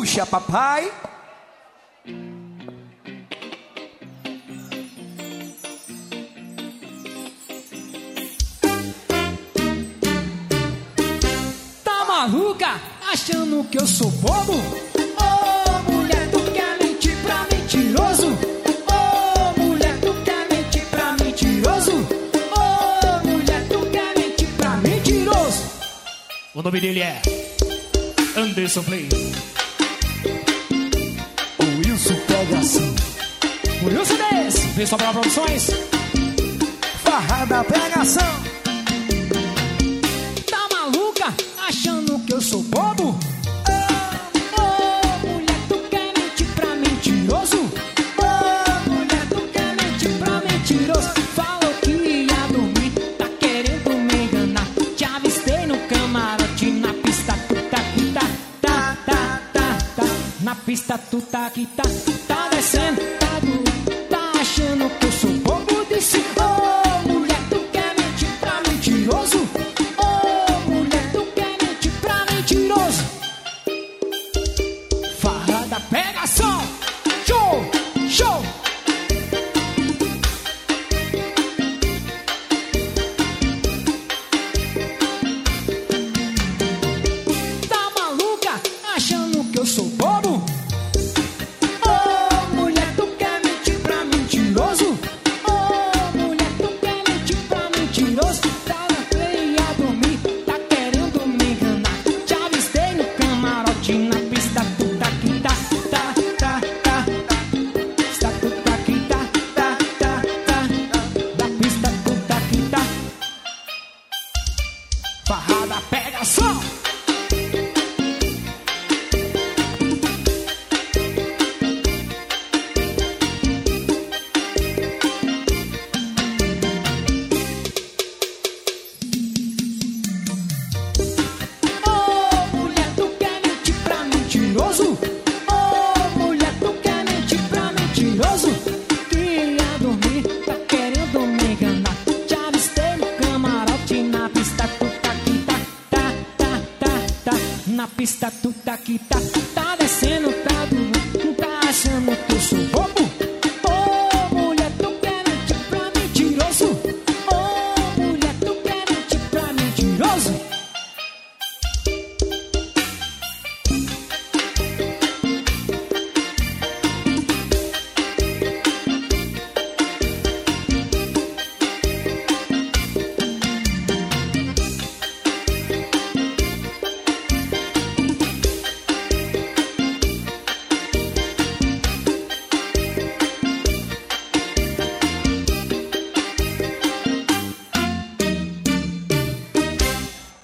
Puxa, papai. Tá maluca? Achando que eu sou bobo? Ô, mulher, tu quer mentir pra mentiroso? Ô, mulher, tu quer mentir pra mentiroso? Ô, mulher, tu quer mentir pra mentiroso? O nome dele é Anderson Play. O Wilson pega assim. O Wilson desse, pessoal pela Produções. Farrada pegação. Tá maluca? Achando que eu sou bobo? Ô, mulher, tu quer mentir pra mentiroso? Ô, mulher, tu quer mentir pra mentiroso? Falou que ia dormir, tá querendo me enganar. Te avistei no camarote, na pista tu tá aqui, tá. Na pista tu tá aqui, tá descendo, tá achando que eu sou bobo? Disse, ô, mulher, tu quer mentir pra mentiroso? Ô, mulher, tu quer mentir pra mentiroso? Farrada pegação, show, show. Tá maluca? Achando que eu sou bobo? Ô, mulher, tu quer mentir pra mentiroso? Ô, mulher, tu quer mentir pra mentiroso? Tá na feia a dormir, tá querendo me enganar. Te avistei no camarote, na pista tu tá aqui, tá. Pista tu tá aqui, tá. Na pista tu tá aqui, tá. Farrada pegação. Ô, mulher, tu quer mentir pra mentiroso? Ô, mulher, tu quer mentir pra mentiroso? Queria dormir, tá querendo me enganar. Te avistei no camarote, na pista tu tá aqui, tá. Na pista tu tá aqui, tá descendo, tá achando